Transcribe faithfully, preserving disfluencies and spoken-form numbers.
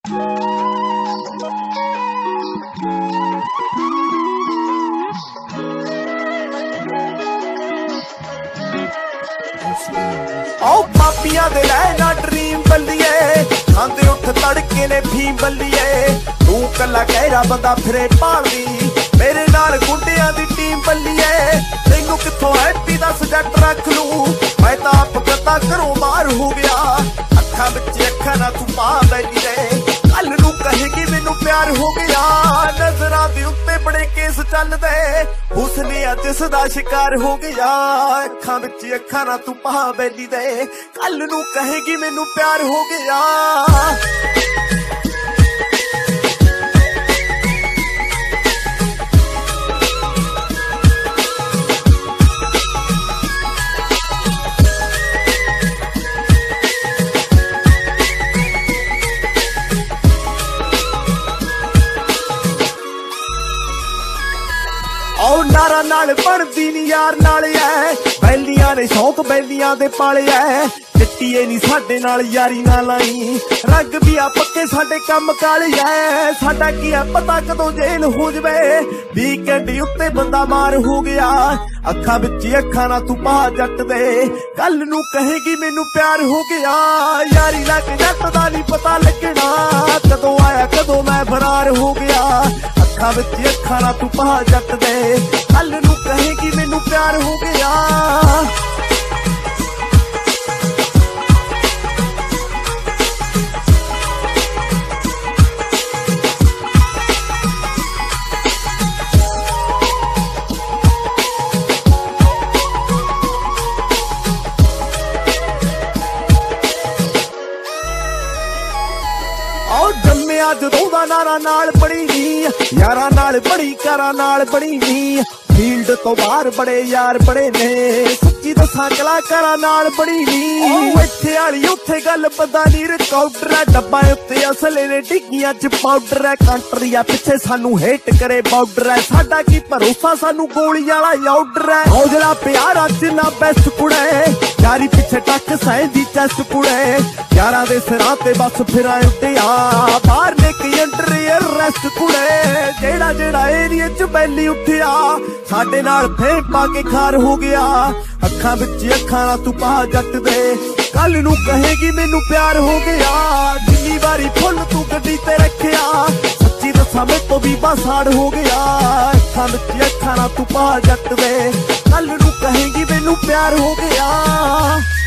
आओ पापियां दे लैना ड्रीम बल्लिए खांदे उठ तड़के ने फीम बल्लिए तू कला कहरा बंदा फिरे भालदी मेरे नाल गुंडियां दी टीम बल्लिए तैनू किथों हैप्पी दा सजट रख लू मैं तां आप कता घरों बाहर हो गया अखां विच अखां ना तू पा बैठी दे कल नू कहेगी मैनू प्यार हो गया नजरां दे उत्ते बड़े केस चलदे हुस्न जिस दा शिकार हो गया अखां विच अखां ना तू पा बैठी दे कल नू कहेगी मैनू प्यार हो गया। आओ नारा नाल बनदी नी यार नाल ऐ बैलियां ने शौक बैलियां दे पाले ऐ चिट्टीए नी साडे नाल यारी ना लाई रंग भी आ पक्के साडे कम काले ऐ साडा की है पता कदों जेल हो जवे वीकेंड उत्ते बंदा मार हो गया अखां विच अखां ना तू पा जट दे कल नू कहेगी मैनू प्यार हो गया यारी लग जट दा नी पता लगना कदों आया कदों मैं फरार हो गया अखां विच अखां ना तू पा जट दे कल नू कहेगी मैनू प्यार हो गया। जम्मिया जदों दा नारा नाल बड़ी नी यारा नाल बड़ी कारा नाल बड़ी नी फील्ड तो बाहर बड़े यार बड़े ने सच्ची दसां कलाकारां नाल बड़ी नी इत्थे वाली उत्थे गल पता नी रिकॉर्डर है डब्बा उत्ते असले ने डिग्गियां च पाउडर है कंट्रिया पिछे सानू हेट करे बाउडर है साडा की भरोसा सानू गोली वाला आउडर है औजला प्यारा जिन्ना बेस्ट कुड़े यारी पिछे टक सैंदी चेस्ट कुड़े यारां दे सिरां ते बस फिरां उड्डिया बाहर ने की अंडर रेस्ट कुड़े जेड़ा जेड़ा एरिया च बैली उठिया साडे नाल फेम पा के खार हो गया अखां विच अखां ना तू पा जट दे कल नू कहेगी मैनू प्यार हो गया जिन्नी वारी फुल तू गड्डी ते रखिया सच्ची दसां मेरे तो भी बासाड़ हो गया अखां विच अखां ना तू पा जट दे कल नू कहेगी मैनू प्यार हो गया।